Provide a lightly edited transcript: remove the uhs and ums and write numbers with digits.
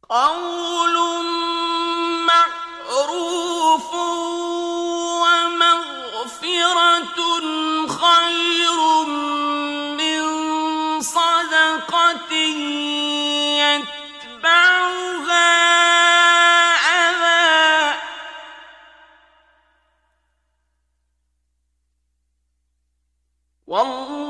قول معروف ومغفرة خير من صدقة يتبعها أذى. والله